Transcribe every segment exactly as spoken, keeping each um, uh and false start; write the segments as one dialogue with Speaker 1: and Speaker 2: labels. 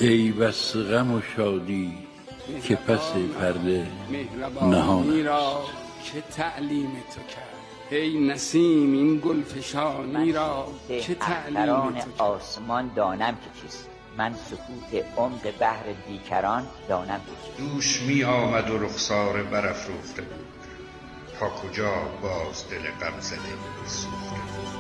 Speaker 1: ای بس غم و شادی که پس پرده نهان
Speaker 2: را که تعلیم تو کرد. ای نسیم این گلفشانی را که تعلیم تو کرد.
Speaker 3: آسمان دانم که چیست، من سکوت عمق بحر بیکران دانم که چیست.
Speaker 4: دوش می آمد و رخسار برافروخته بود، تا کجا باز دل غم زده سوخته بود.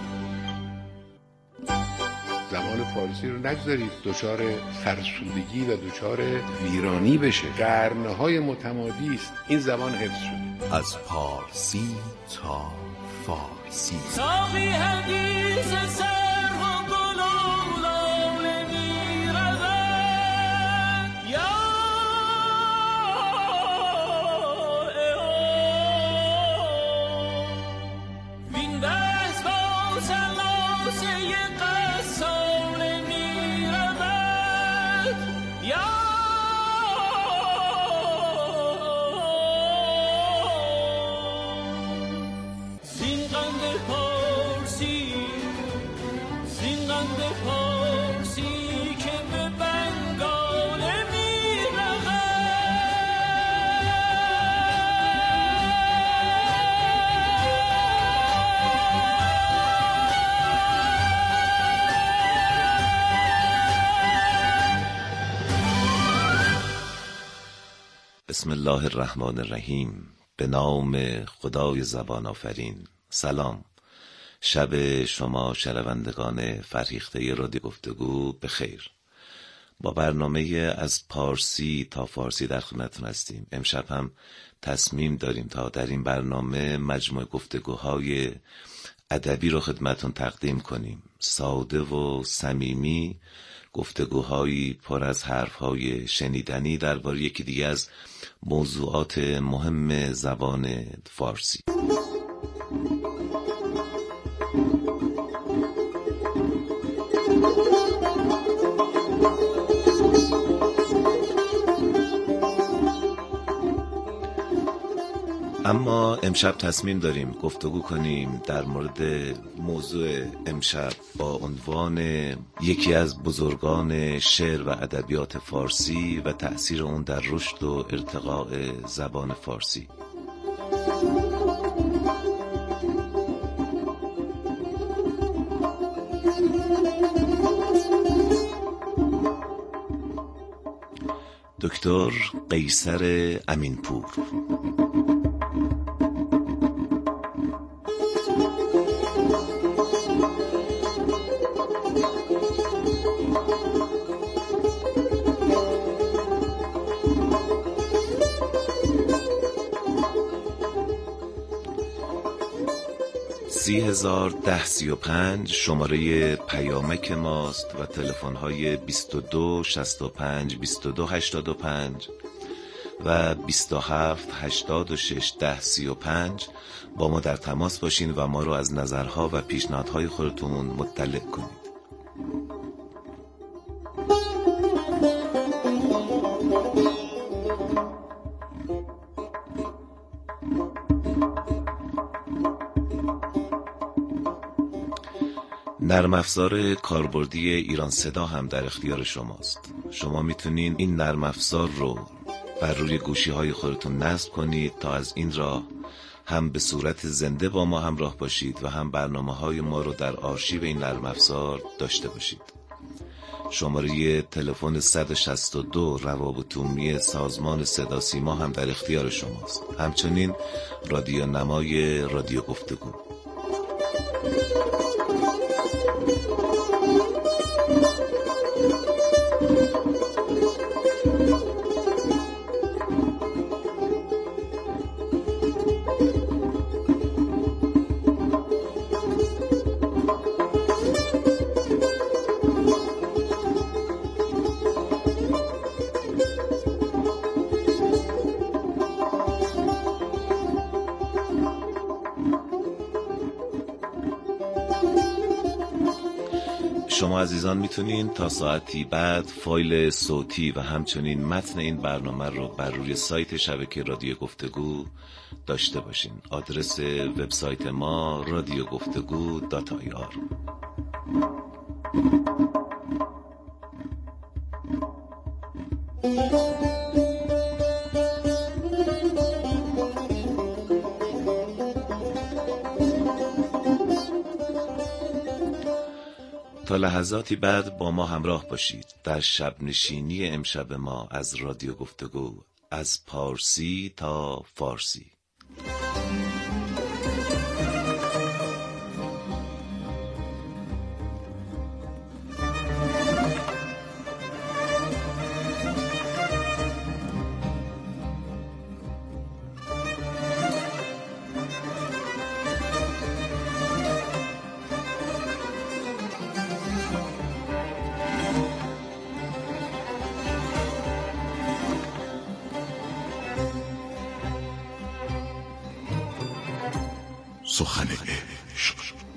Speaker 5: زبان فارسی رو نگذارید دچار فرسودگی و دچار ویرانی بشه. قرنهای متمادی است این زبان حفظ شده.
Speaker 6: از پارسی تا فارسی
Speaker 7: ساقی حدیث سر و گلولان میرود یا وین دست با سلاسه قصال میرود یا
Speaker 6: بسم الله الرحمن الرحیم. به نام خدای زبان آفرین. سلام، شب شما شنوندگان فرهیخته رادیو گفتگو به خیر. با برنامه از پارسی تا فارسی در خدمتتون هستیم. امشب هم تصمیم داریم تا در این برنامه مجموعه گفتگوهای ادبی رو خدمتتون تقدیم کنیم. ساده و صمیمی، گفتگوهایی پر از حرفهای شنیدنی درباره یکی دیگه از موضوعات مهم زبان فارسی. اما امشب تصمیم داریم گفتگو کنیم در مورد موضوع امشب با عنوان یکی از بزرگان شعر و ادبیات فارسی و تأثیر اون در رشد و ارتقاء زبان فارسی. دکتر قیصر امینپور. سی هزار ده سی و پنج شماره پیامک ماست و تلفن های بیست و دو شصت و پنج بیست و دو هشتاد و پنج و بیست و هفت هشتاد و شش ده سی و پنج. با ما در تماس باشین و ما رو از نظرها و پیشنهادهای خودتون مطلع کنید. نرم افزار کاربردی ایران صدا هم در اختیار شماست. شما میتونین این نرم افزار رو بر روی گوشی های خودتون نصب کنید تا از این راه هم به صورت زنده با ما همراه باشید و هم برنامه های ما رو در آرشیو این نرم افزار داشته باشید. شماره تلفن صد و شصت و دو روابط عمومی سازمان صدا سیما هم در اختیار شماست. همچنین رادیو نمای رادیو گفتگو. شما عزیزان میتونین تا ساعتی بعد فایل صوتی و همچنین متن این برنامه رو بر روی سایت شبکه رادیو گفتگو داشته باشین. آدرس وبسایت ما رادیو گفتگو دات آی آر. تا لحظاتی بعد با ما همراه باشید در شب نشینی امشب ما از رادیو گفتگو، از پارسی تا فارسی.
Speaker 8: سخن عشق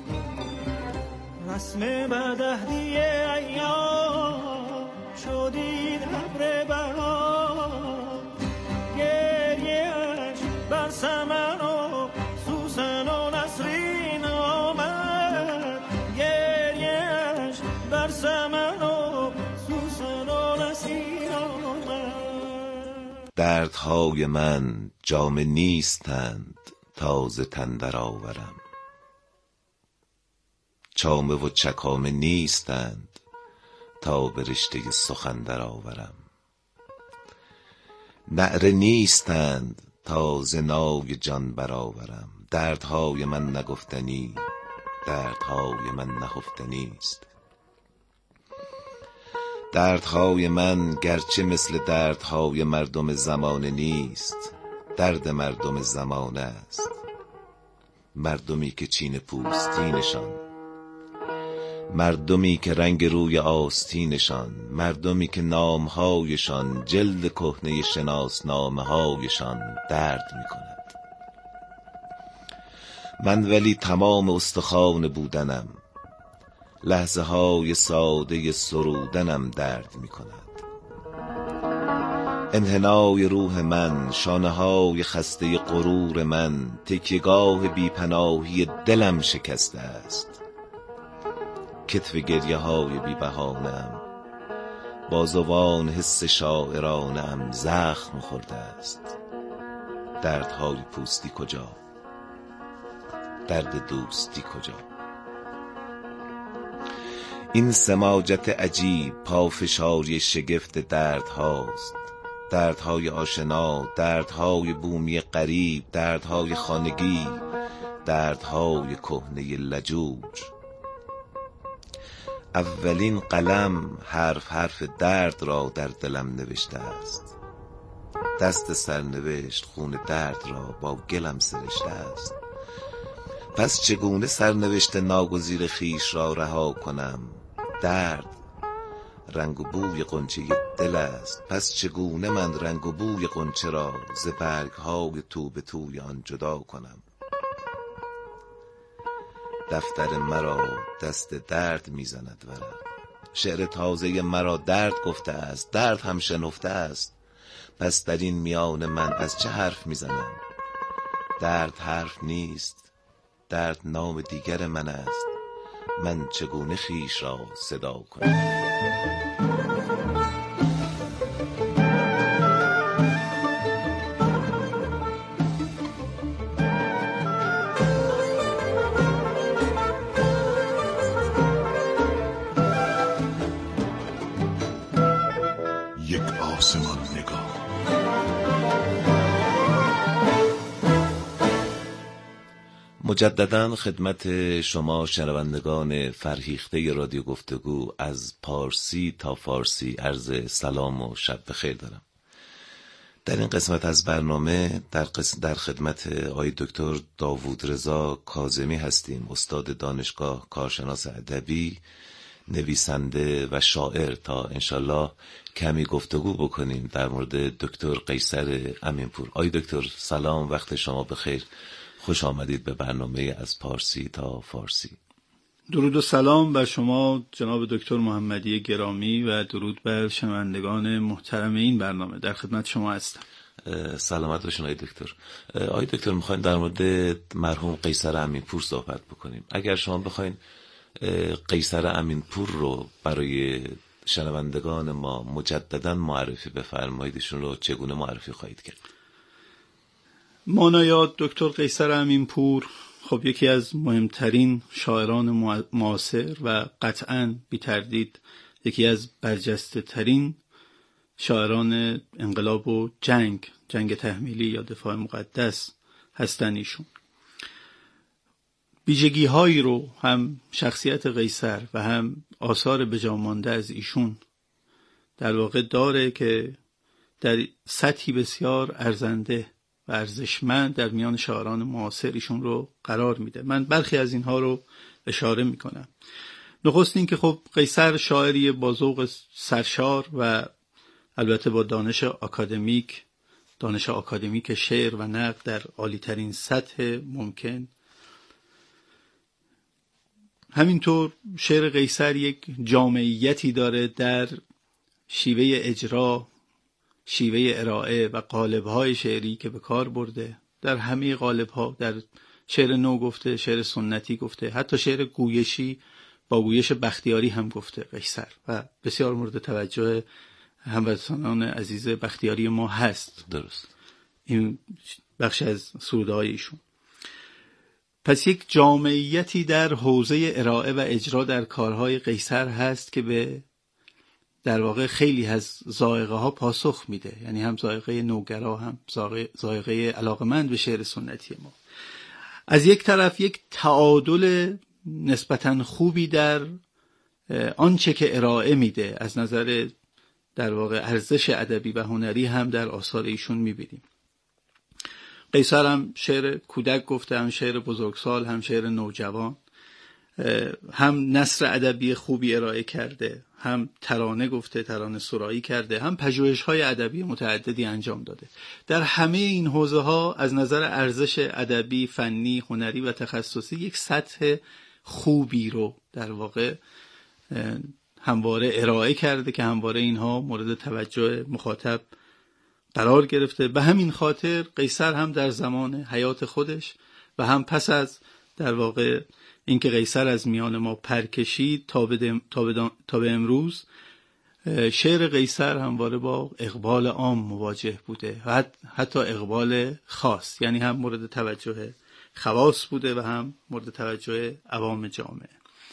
Speaker 7: رسم بدهدی ایام شدید ابر بهار، گریه‌اش بر سمن و سوسن و نسرین آمد، گریه‌اش بر سمن و سوسن و نسرین آمد.
Speaker 6: دردهای من جامه نیستند تازه تن در آورم، چامه و چکامه نیستند تا به رشته سخن در آورم، نعره نیستند تا ز نای جان برآورم. دردهای من نگفتنی، دردهای من نهفتنی است. دردهای من گرچه مثل دردهای مردم زمانه نیست، درد مردم زمانه است. مردمی که چین پوستینشان، مردمی که رنگ روی آستینشان، مردمی که نامهایشان جلد کهنه شناسنامه‌هایشان درد می‌کند. من ولی تمام استخوان بودنم، لحظه های ساده سرودنم درد می‌کند. انحنای روح من، شانه های خسته غرور من، تکیه‌گاه بی‌پناهی دلم شکسته است. کتف گریه های بی بهانه‌ام، بازوان حس شاعرانه‌ام زخم خورده است. دردهای پوستی کجا؟ درد دوستی کجا؟ این سماجت عجیب پافشاری شگفت درد هاست. دردهای آشنا، دردهای بومی غریب، دردهای خانگی، دردهای کهنه لجوج. اولین قلم حرف حرف درد را در دلم نوشته است. دست سرنوشت خون درد را با گلم سرشته است. پس چگونه سرنوشت ناگزیر خیش را رها کنم؟ درد رنگ و بوی غنچه دل است. پس چگونه من رنگ و بوی غنچه را ز برگ های تو به توی آن جدا کنم؟ دفتر مرا دست درد میزند ورق. شعر تازه مرا درد گفته است، درد هم شنفته است. پس در این میان من از چه حرف میزنم؟ درد حرف نیست، درد نام دیگر من است. من چگونه خیش را صدا کنم؟
Speaker 8: یک آسمان نگاه.
Speaker 6: مجدداً خدمت شما شنوندگان فرهیخته رادیو گفتگو از پارسی تا فارسی عرض سلام و شب بخیر دارم. در این قسمت از برنامه در, قسم در خدمت آقای دکتر داوود رضا کاظمی هستیم، استاد دانشگاه، کارشناس ادبی، نویسنده و شاعر، تا انشالله کمی گفتگو بکنیم در مورد دکتر قیصر امینپور. آقای دکتر سلام، وقت شما بخیر، خوش آمدید به برنامه از پارسی تا فارسی.
Speaker 9: درود و سلام بر شما جناب دکتر محمدی گرامی و درود بر شنوندگان محترم این برنامه. در خدمت شما هستم.
Speaker 6: سلامت باشین آقای دکتر. آقای دکتر میخوایم در مورد مرحوم قیصر امینپور صحبت بکنیم. اگر شما بخواین قیصر امینپور رو برای شنوندگان ما مجددا معرفی بفرمایید، ایشون رو چگونه معرفی خواهید کرد؟
Speaker 9: مانایات دکتر قیصر امینپور خب یکی از مهمترین شاعران معاصر و قطعاً بی تردید یکی از برجسته ترین شاعران انقلاب و جنگ جنگ تحمیلی یا دفاع مقدس هستن. ایشون ویژگی هایی رو هم شخصیت قیصر و هم آثار بجا مانده از ایشون در واقع داره که در سطحی بسیار ارزنده و ارزشمند در میان شاعران معاصر ایشون رو قرار میده. من برخی از اینها رو اشاره میکنم. نخست این که خب قیصر شاعری با ذوق سرشار و البته با دانش آکادمیک دانش آکادمیک شعر و نقد در عالی ترین سطح ممکن. همینطور شعر قیصر یک جامعیتی داره در شیوه اجرا، شیوه ارائه و قالب‌های شعری که به کار برده. در همه قالب‌ها، در شعر نو گفته، شعر سنتی گفته، حتی شعر گویشی با گویش بختیاری هم گفته قیصر و بسیار مورد توجه هموطنان عزیز بختیاری ما هست.
Speaker 6: درست.
Speaker 9: این بخش از سروده‌های ایشون. پس یک جامعیتی در حوزه ارائه و اجرا در کارهای قیصر هست که به در واقع خیلی از ذائقه ها پاسخ میده، یعنی هم ذائقه نوگرا هم ذائقه علاقمند به شعر سنتی ما. از یک طرف یک تعادل نسبتاً خوبی در آنچه که ارائه میده از نظر در واقع ارزش ادبی و هنری هم در آثار ایشون میبینیم. قیصر هم شعر کودک گفته، هم شعر بزرگسال، هم شعر نوجوان، هم نثر ادبی خوبی ارائه کرده، هم ترانه گفته، ترانه سرایی کرده، هم پژوهش‌های ادبی متعددی انجام داده. در همه این حوزه‌ها از نظر ارزش ادبی، فنی، هنری و تخصصی یک سطح خوبی رو در واقع همواره ارائه کرده که همواره اینها مورد توجه مخاطب قرار گرفته. به همین خاطر قیصر هم در زمان حیات خودش و هم پس از در واقع اینکه قیصر از میان ما پرکشید تا به تا به امروز، شعر قیصر همواره با اقبال عام مواجه بوده و حتی اقبال خاص، یعنی هم مورد توجه خواص بوده و هم مورد توجه عوام جامعه.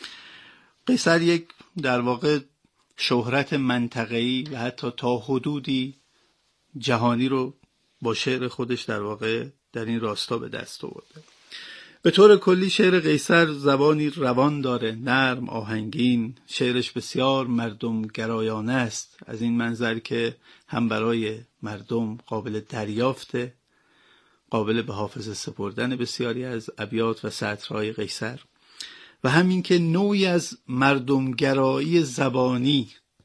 Speaker 9: قیصر یک در واقع شهرت منطقه‌ای و حتی تا حدودی جهانی رو با شعر خودش در واقع در این راستا به دست آورده. به طور کلی شعر قیصر زبانی روان داره، نرم، آهنگین. شعرش بسیار مردم گرایانه است، از این منظر که هم برای مردم قابل دریافته، قابل به حافظه سپردن بسیاری از ابیات و سطرهای قیصر، و همین که نوعی از مردمگرایی زبانی،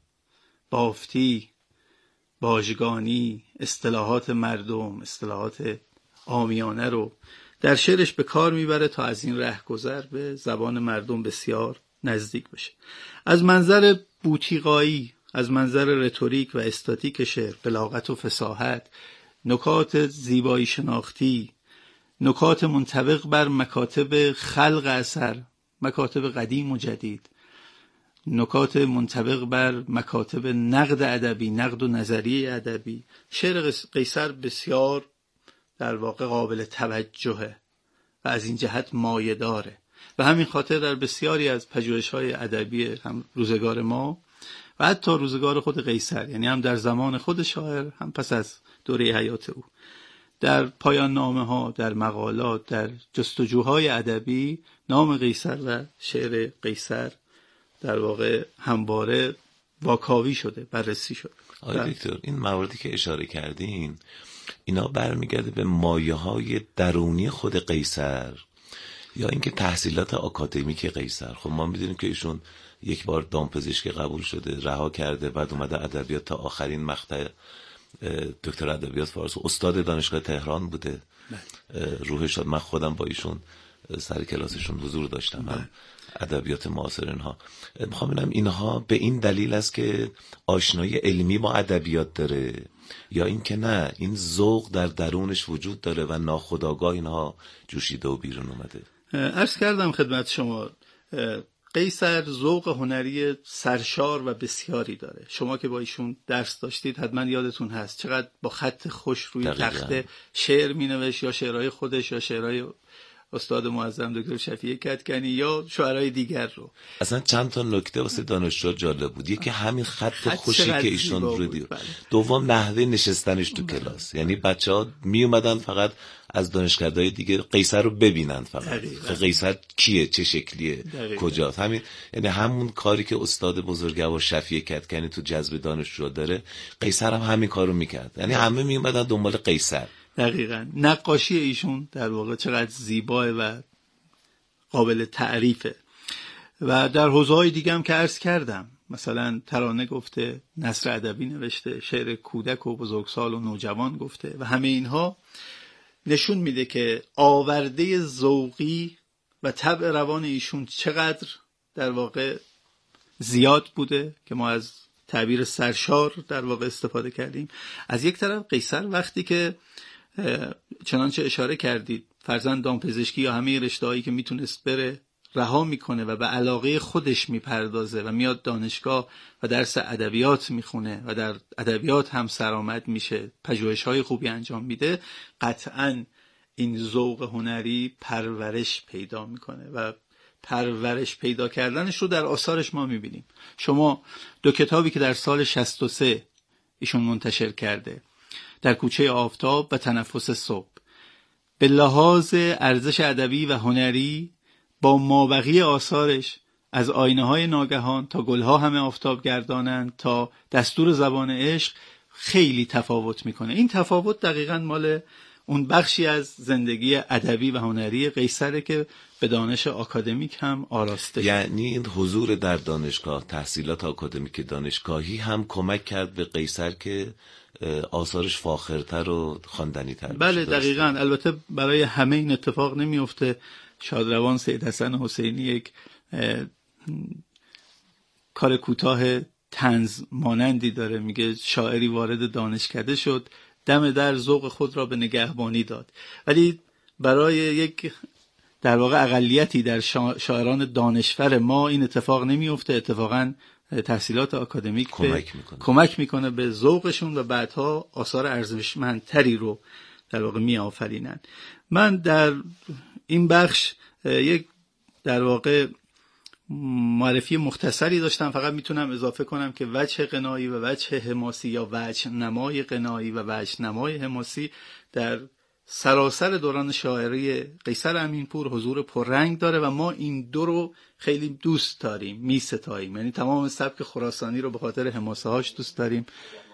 Speaker 9: بافتی، باژگانی، اصطلاحات مردم، اصطلاحات عامیانه رو در شعرش به کار میبره تا از این رهگذر به زبان مردم بسیار نزدیک بشه. از منظر بوتیقایی، از منظر رتوریک و استاتیک شعر، بلاغت و فصاحت، نکات زیبایی شناختی، نکات منطبق بر مکاتب خلق اثر، مکاتب قدیم و جدید، نکات منطبق بر مکاتب نقد ادبی، نقد و نظریه ادبی، شعر قیصر بسیار در واقع قابل توجهه و از این جهت مایه داره و همین خاطر در بسیاری از پژوهش‌های ادبی هم روزگار ما و حتی روزگار خود قیصر، یعنی هم در زمان خود شاعر هم پس از دوره حیات او، در پایان نامه‌ها، در مقالات، در جستجوهای ادبی نام قیصر و شعر قیصر در واقع همواره واکاوی شده، بررسی شده.
Speaker 6: آقای دکتر، این مواردی که اشاره کردین اینا برمیگرده به مایه‌های درونی خود قیصر یا اینکه تحصیلات آکادمیک قیصر؟ خب ما می‌دونیم که ایشون یک بار دامپزشکی قبول شده، رها کرده، بعد اومده ادبیات تا آخرین مقطع دکتر ادبیات فارس، استاد دانشگاه تهران بوده. روح شاد. من خودم با ایشون سر کلاسشون حضور داشتم، هم ادبیات معاصر اینها. میخوام ببینم اینها به این دلیل است که آشنایی علمی با ادبیات داره یا اینکه نه، این ذوق در درونش وجود داره و ناخودآگاه اینها جوشیده و بیرون اومده؟
Speaker 9: عرض کردم خدمت شما، قیصر ذوق هنری سرشار و بسیاری داره. شما که با ایشون درس داشتید حتما یادتون هست چقدر با خط خوش روی تخته شعر مینوشت، یا شعرهای خودش یا شعرهای استاد معظم دکتر شفیع کدکنی یا شعرهای دیگر رو.
Speaker 6: اصلا چند تا نکته واسه دانشجو جالب بود. یکی همین خط, خط خوشی که ایشون رو دید. بله. دوم نحوه نشستنش تو بله. کلاس. یعنی بچه‌ها می اومدن فقط از دانشگاه‌های دیگه قیصر رو ببینن فقط. قیصر کیه، چه شکلیه، کجاست. همین یعنی همون کاری که استاد بزرگوار شفیع کدکنی تو جذب دانشجو داره، قیصر هم همین کارو میکرد. یعنی همه می اومدن دنبال قیصر.
Speaker 9: دقیقاً. نقاشی ایشون در واقع چقدر زیباه و قابل تعریفه. و در حوزه‌های دیگه هم که عرض کردم، مثلا ترانه گفته، نثر ادبی نوشته، شعر کودک و بزرگسال و نوجوان گفته و همه اینها نشون میده که آورده ذوقی و طبع روان ایشون چقدر در واقع زیاد بوده که ما از تعبیر سرشار در واقع استفاده کردیم. از یک طرف قیصر وقتی که چنانچه اشاره کردید فرزند دامپزشکی یا همه رشته‌هایی که میتونست بره رها میکنه و به علاقه خودش میپردازه و میاد دانشگاه و درس ادبیات میخونه و در ادبیات هم سرآمد میشه، پژوهش‌های خوبی انجام میده، قطعاً این ذوق هنری پرورش پیدا میکنه و پرورش پیدا کردنش رو در آثارش ما میبینیم. شما دو کتابی که در سال شصت و سه ایشون منتشر کرده، در کوچه آفتاب و تنفس صبح، به لحاظ ارزش ادبی و هنری با مابقی آثارش از آینه های ناگهان تا گلها همه آفتاب گردانند تا دستور زبان عشق خیلی تفاوت میکنه. این تفاوت دقیقاً مال اون بخشی از زندگی ادبی و هنری قیصره که به دانش آکادمیک هم آراسته.
Speaker 6: یعنی این حضور در دانشگاه، تحصیلات آکادمیک دانشگاهی هم کمک کرد به قیصر که آثارش فاخرتر و خواندنی‌تر بشه.
Speaker 9: بله دقیقاً. البته برای همه این اتفاق نمیفته. شادروان سید حسن حسینی یک کار کوتاه طنز مانندی داره، میگه شاعری وارد دانشکده شد، دم در ذوق خود را به نگهبانی داد. ولی برای یک در واقع اقلیتی در شاعران دانشور ما این اتفاق نمیفته. اتفاقاً تحصیلات آکادمیک
Speaker 6: کمک میکنه.
Speaker 9: کمک میکنه به ذوقشون و بعدها آثار ارزشمندتری رو در واقع میآفرینن. من در این بخش یک در واقع معرفی مختصری داشتم، فقط میتونم اضافه کنم که وجه غنایی و وجه حماسی یا وجه نمای غنایی و وجه نمای حماسی در سراسر دوران شاعری قیصر امینپور حضور پررنگ داره و ما این دو رو خیلی دوست داریم، میستاییم. یعنی تمام سبک خراسانی رو به خاطر حماسه هاش دوست داریم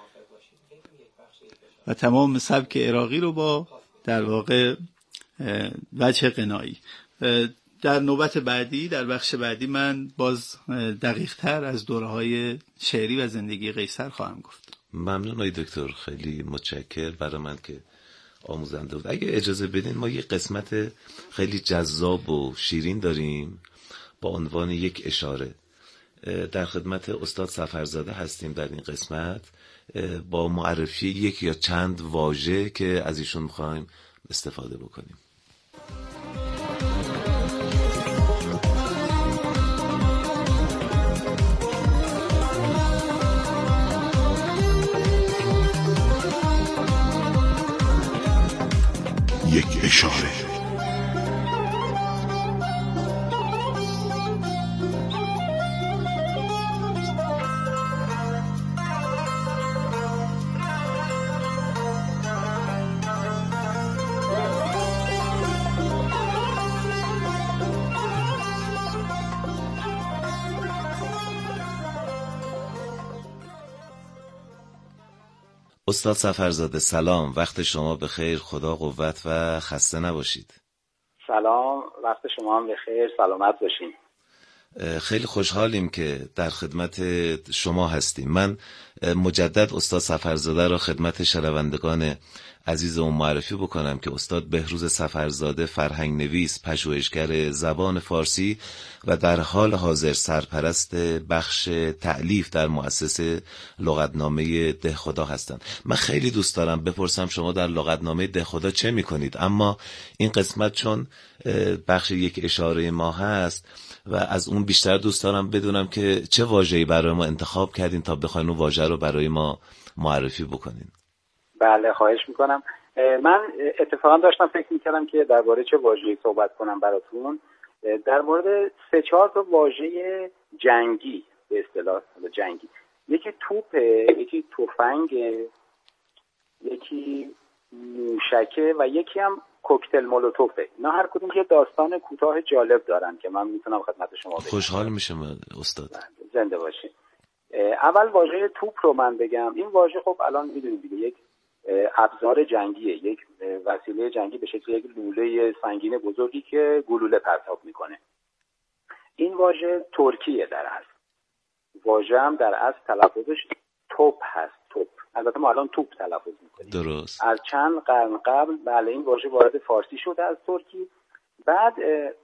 Speaker 9: و تمام سبک عراقی رو با در واقع وجه غنایی. در نوبت بعدی، در بخش بعدی، من باز دقیق تر از دوره‌های شعری و زندگی قیصر خواهم گفت.
Speaker 6: ممنون آقای دکتر، خیلی متشکر. برای من که آموزنده بود. اگه اجازه بدین ما یه قسمت خیلی جذاب و شیرین داریم با عنوان یک اشاره. در خدمت استاد سفرزاده هستیم در این قسمت با معرفی یک یا چند واژه که از ایشون می‌خوایم استفاده بکنیم.
Speaker 8: یک اشاره.
Speaker 6: استاد سفرزاده سلام، وقت شما بخیر، خدا قوت و خسته نباشید.
Speaker 10: سلام، وقت شما هم بخیر، سلامت باشین.
Speaker 6: خیلی خوشحالیم که در خدمت شما هستیم. من مجدد استاد سفرزاده را خدمت شنوندگان عزیزمون معرفی بکنم که استاد بهروز سفرزاده فرهنگ نویس، پژوهشگر زبان فارسی و در حال حاضر سرپرست بخش تألیف در مؤسسه لغتنامه دهخدا هستند. من خیلی دوست دارم بپرسم شما در لغتنامه دهخدا چه میکنید، اما این قسمت چون بخش یک اشاره ما هست و از اون بیشتر دوست دارم بدونم که چه واژه‌ای برای ما انتخاب کردین تا بخواین اون واژه رو برای ما معرفی بکنین.
Speaker 10: بله خواهش میکنم. من اتفاقا داشتم فکر میکردم که درباره چه واژه‌ای صحبت کنم براتون. در مورد سه چهار تا واژه جنگی، به اصطلاح جنگی، یکی توپه، یکی تفنگ، یکی موشکه و یکی هم کوکتل مولوتوفه. اینا هر کدوم یه داستان کوتاه جالب دارن که من میتونم خدمت شما بگم.
Speaker 6: خوشحال میشم استاد.
Speaker 10: زنده باشین. اول واژه توپ رو من بگم. این واژه خب الان میدونید دیگه یک ابزار جنگیه، یک وسیله جنگی به شکل یک لوله سنگین بزرگی که گلوله پرتاب میکنه. این واژه ترکیه در اصل. واژه هم در اصل تلفظش توپ هست، توپ. البته ما الان توپ تلفظ میکنیم.
Speaker 6: درست.
Speaker 10: از چند قرن قبل بله این واژه وارد فارسی شده از ترکی. بعد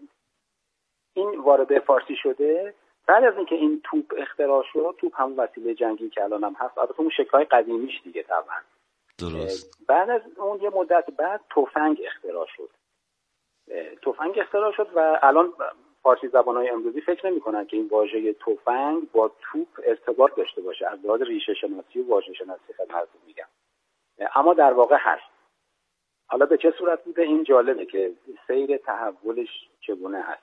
Speaker 10: این وارد فارسی شده، بعد از اینکه این توپ اختراع شد، توپ هم وسیله جنگی که الان هم هست، البته اون شکل‌های قدیمیش دیگه طبعا.
Speaker 6: درست.
Speaker 10: بعد از اون یه مدت بعد تفنگ اختراع شد. تفنگ اختراع شد و الان فارسی زبان‌های امروزی فکر نمی‌کنن که این واژه تفنگ با توپ ارتباط داشته باشه. از لحاظ ریشه شناسی و واژه شناسی خدمتتون میگم. اما در واقع هست. حالا به چه صورت بوده این جالبه که سیر تحولش چگونه هست.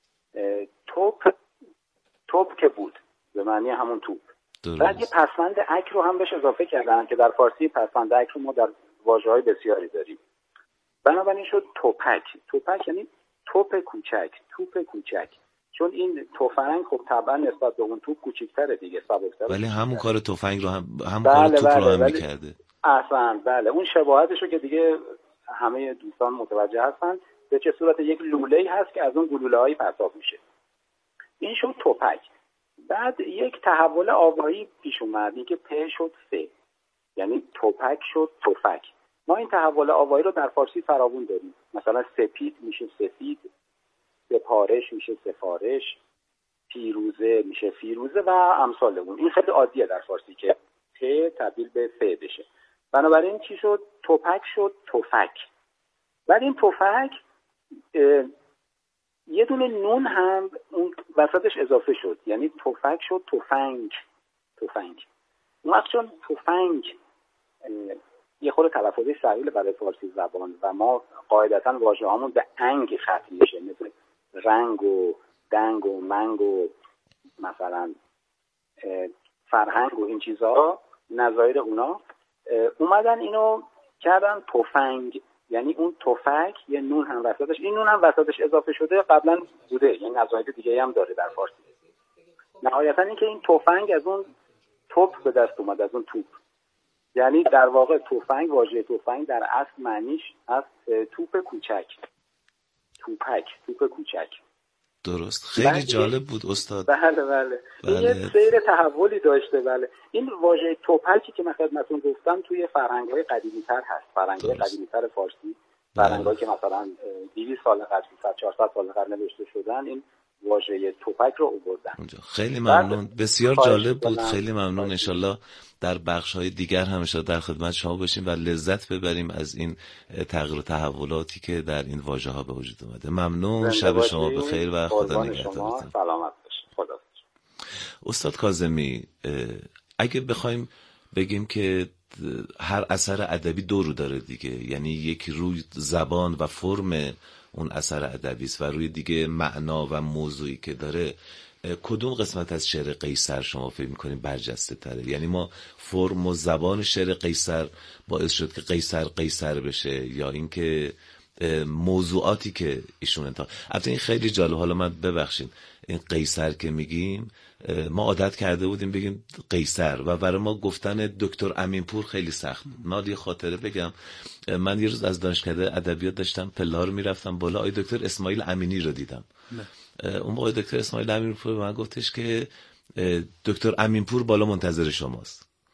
Speaker 10: توپ توپ که بود به معنی همون توپ.
Speaker 6: درست.
Speaker 10: بعد یه پسوند اک رو هم بهش اضافه کردن که در فارسی پسوند اک رو ما در واژه‌های بسیاری داریم. بنابراین شد توپک. توپک یعنی توپ کوچک، توپ کوچک. چون این تفنگ خب طبعا نسبت به اون توپ کوچیک‌تره دیگه، سبک‌تره.
Speaker 6: ولی همون کار تفنگ رو هم هم
Speaker 10: بله
Speaker 6: کار توپ
Speaker 10: بله
Speaker 6: رو هم
Speaker 10: بله
Speaker 6: می‌کرده.
Speaker 10: اصلا بله اون شباهتش رو که دیگه همه دوستان متوجه هستن به چه صورت یک لوله‌ای هست که از اون گلوله‌های پرتاب میشه. این شد توپک. بعد یک تحول آوایی پیش اومد، اینکه پ شد ف، یعنی توپک شد تفک. ما این تحول آوایی رو در فارسی فراوون داریم. مثلا سپید میشه سفید، سپارش میشه سفارش، پیروزه میشه فیروزه و امثال اون. این خیلی عادیه در فارسی که پ تبدیل به ف بشه. بنابراین چی شد؟ توپک شد تفک. بعد این تفک یه دونه نون هم اون وسطش اضافه شد، یعنی تفک شد تفنگ. تفنگ اون وقت چون تفنگ یه خورده تلفظی سهیل برای فارسی زبان و ما قاعدتا واژه هامون به انگ ختم میشه، مثل رنگ و دنگ و منگ و مثلا فرهنگ و این چیزها، نظایر اونا اومدن اینو کردن تفنگ، یعنی اون تفک یه نون هم وسطش، این نون هم وسطش اضافه شده، قبلا بوده، یعنی نظایر دیگه هم داره در فارسی. نهایتا این که این تفنگ از اون توپ به دست اومد، از اون توپ. یعنی در واقع تفنگ، واژه تفنگ در اصل معنیش از توپ کوچک، توپک، توپ کوچک.
Speaker 6: درست. خیلی بله. جالب بود استاد.
Speaker 10: بله بله. این یه سیر تحولی داشته. بله. این واژه توپکی که من خدمتتون گفتم توی فرهنگ‌های قدیمی‌تر هست. فرهنگ‌های قدیمی‌تر فارسی، فرهنگ‌هایی که مثلا دویست سال قبل، سیصد چهارصد سال قبل نوشته شدن، این واژه توپک رو آوردن.
Speaker 6: خیلی ممنون. بسیار جالب بود. خیلی ممنون. ان شاءالله در بخش‌های دیگر هم ان در خدمت شما باشیم و لذت ببریم از این تغییر و تحولاتی که در این واژه‌ها به وجود اومده. ممنون. شب شما بخیر و خدا نگهدارتون.
Speaker 10: سلامت باشید. خدا.
Speaker 6: استاد کاظمی، اگه بخوایم بگیم که هر اثر ادبی دو رو داره دیگه، یعنی یکی روی زبان و فرم اون اثر ادبی است و روی دیگه معنا و موضوعی که داره، کدوم قسمت از شعر قیصر شما فکر می‌کنید برجسته تره؟ یعنی ما فرم و زبان شعر قیصر باعث شد که قیصر قیصر بشه، یا اینکه موضوعاتی که ایشون انتخاب؟ البته این خیلی جالب. حالا من ببخشید این قیصر که میگیم ما عادت کرده بودیم بگیم قیصر و برای ما گفتن دکتر امینپور خیلی سخت. ما یه خاطره بگم، من یه روز از دانشکده ادبیات داشتم پلا رو میرفتم بالا، آی دکتر اسماعیل امینی رو دیدم. اون موقع دکتر اسماعیل امینپور به من گفتش که دکتر امینپور بالا منتظر شماست.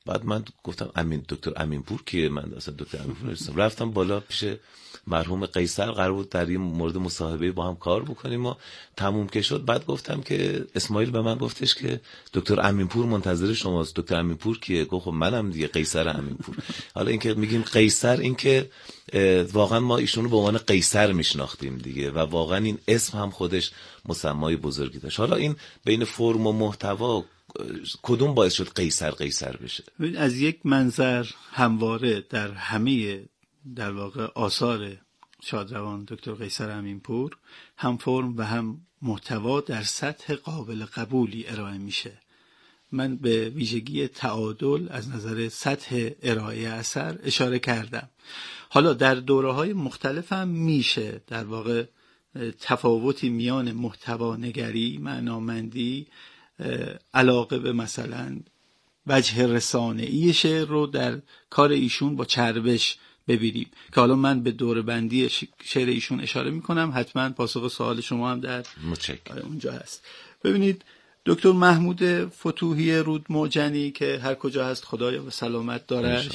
Speaker 6: بعد من گفتم امین دکتر امینپور کیه؟ من اصلا دکتر امینپور نیستم. رفتم بالا پیش مرحوم قیصر، قرار بود در این مورد مصاحبه با هم کار بکنیم و تموم که شد بعد گفتم که اسماعیل به من گفتش که دکتر امینپور منتظر شماست. دکتر امینپور کیه؟ گفت خب منم دیگه، قیصر امینپور. حالا اینکه میگیم قیصر، اینکه واقعا ما ایشونو به عنوان قیصر میشناختیم دیگه و واقعا این اسم هم خودش مسمای بزرگی داشت. حالا این بین فرم و محتوا کدوم باعث شد قیصر قیصر بشه؟
Speaker 9: از یک منظر همواره در همه در واقع آثار شادروان دکتر قیصر امینپور هم فرم و هم محتوا در سطح قابل قبولی ارائه میشه. من به ویژگی تعادل از نظر سطح ارائه اثر اشاره کردم. حالا در دوره‌های مختلف هم میشه در واقع تفاوتی میان محتوا نگری، معنامندی، علاقه به مثلا وجه رسانه‌ای شعر رو در کار ایشون با چربش ببینیم که حالا من به دور بندی شعر ایشون اشاره میکنم، حتما پاسخ سوال شما هم در اونجا هست. ببینید دکتر محمود فتوحی رودموجنی که هر کجا هست خدایا به سلامت دارش،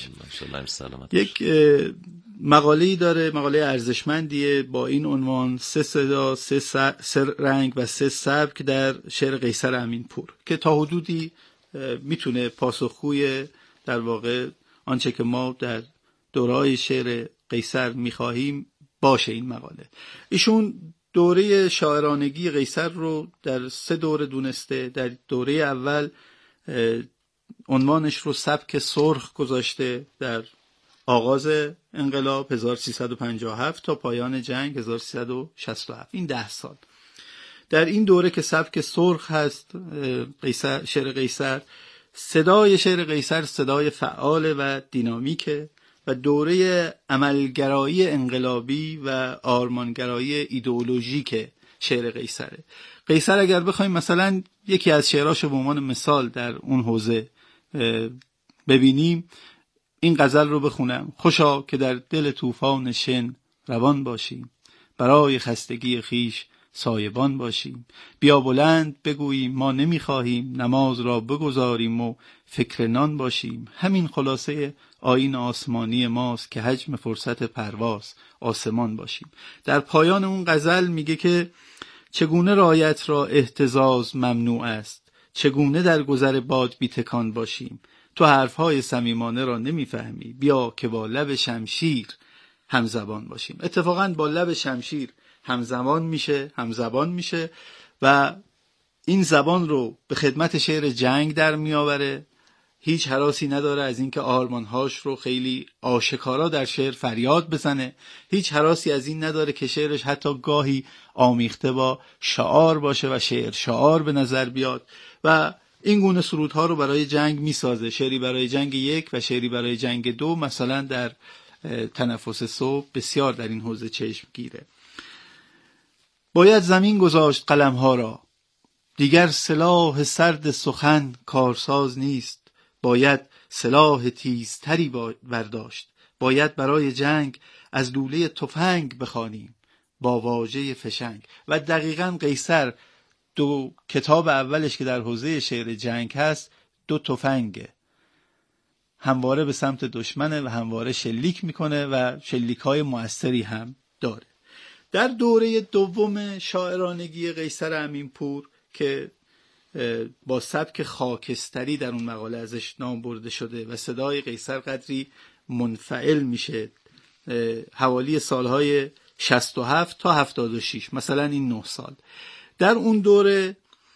Speaker 9: یک مقاله‌ای داره، مقاله ارزشمندیه با این عنوان سه صدا، سه, سه رنگ و سه سبک در شعر قیصر امینپور که تا حدودی میتونه پاسخگوی در واقع آنچه که ما در دوره‌های شعر قیصر میخواهیم باشه. این مقاله ایشون دوره شاعرانگی قیصر رو در سه دوره دونسته. در دوره اول عنوانش رو سبک سرخ گذاشته، در آغاز انقلاب هزار و سیصد و پنجاه و هفت تا پایان جنگ هزار و سیصد و شصت و هفت، این ده سال. در این دوره که سبک سرخ هست قیصر، شعر قیصر، صدای شعر قیصر صدای فعال و دینامیکه و دوره عملگرایی انقلابی و آرمانگرایی ایدئولوژیک شعر قیصره. قیصر اگر بخوایم مثلا یکی از شعراشو به عنوان مثال در اون حوزه ببینیم، این غزل رو بخونم: خوشا که در دل طوفان شن روان باشیم، برای خستگی خیش سایبان باشیم، بیا بلند بگوییم ما نمیخواهیم، نماز را بگذاریم و فکر نان باشیم. همین خلاصه آیین آسمانی ماست که حجم فرصت پرواز آسمان باشیم. در پایان اون غزل میگه که چگونه رایت را اهتزاز ممنوع است، چگونه در گذر باد بی تکان باشیم. تو حرفهای صمیمانه را نمیفهمی، بیا که با لب شمشیر همزبان باشیم. اتفاقاً با لب شمشیر همزمان میشه، همزبان میشه و این زبان رو به خدمت شعر جنگ در میآوره. هیچ هراسی نداره از اینکه آرمانهاش رو خیلی آشکارا در شعر فریاد بزنه، هیچ هراسی از این نداره که شعرش حتی گاهی آمیخته با شعار باشه و شعر شعار به نظر بیاد و این گونه سرودها رو برای جنگ میسازه. شعری برای جنگ یک و شعری برای جنگ دو مثلا در تنفس صبح بسیار در این حوزه چشم گیره. باید زمین گذاشت قلمها را، دیگر سلاح سرد سخن کارساز نیست. باید سلاح تیزتری برداشت، باید برای جنگ از لوله تفنگ بخوانیم با واژه فشنگ. و دقیقاً قیصر دو کتاب اولش که در حوزه شعر جنگ هست دو تفنگه، همواره به سمت دشمنه و همواره شلیک میکنه و شلیک های مؤثری هم داره. در دوره دوم شاعرانگی قیصر امینپور که با سبک خاکستری در اون مقاله ازش نام برده شده و صدای قیصر قدری منفعل میشه حوالی سالهای شصت و هفت تا هفتاد و شش، مثلا این نه سال. در اون دوره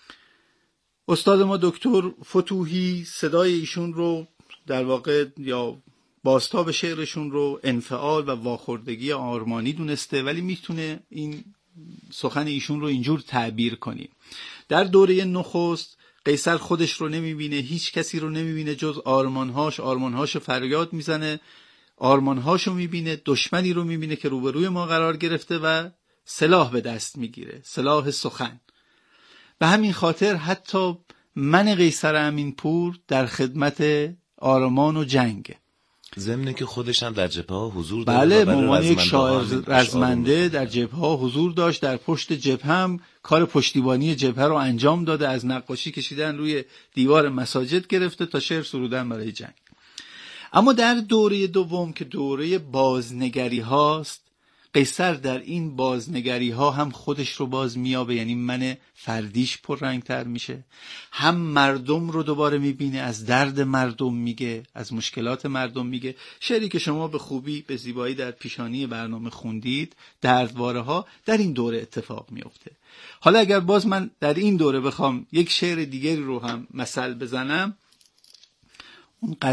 Speaker 9: استاد ما دکتر فتوحی صدای ایشون رو در واقع یا بازتاب شعرشون رو انفعال و واخوردگی آرمانی دونسته، ولی میتونه این سخن ایشون رو اینجور تعبیر کنیم: در دوره نخست قیصر خودش رو نمیبینه، هیچ کسی رو نمیبینه جز آرمانهاش، آرمانهاشو فریاد میزنه، آرمانهاشو میبینه، دشمنی رو میبینه که روبروی ما قرار گرفته و سلاح به دست میگیره، سلاح سخن. به همین خاطر حتی من قیصر امینپور در خدمت آرمان و جنگه.
Speaker 6: ضمن که خودش هم در جبهه ها حضور داشت.
Speaker 9: بله، به عنوان یک شاعر رزمنده در جبهه ها حضور داشت. در پشت جبهه هم کار پشتیبانی جبهه رو انجام داده، از نقاشی کشیدن روی دیوار مساجد گرفته تا شعر سرودن برای جنگ. اما در دوره دوم که دوره بازنگری هاست، قیصر در این بازنگری ها هم خودش رو باز میابه، یعنی من فردیش پررنگ تر میشه، هم مردم رو دوباره میبینه، از درد مردم میگه، از مشکلات مردم میگه. شعری که شما به خوبی به زیبایی در پیشانی برنامه خوندید، دردواره ها، در این دوره اتفاق میفته. حالا اگر باز من در این دوره بخوام یک شعر دیگری رو هم مثل بزنم، اون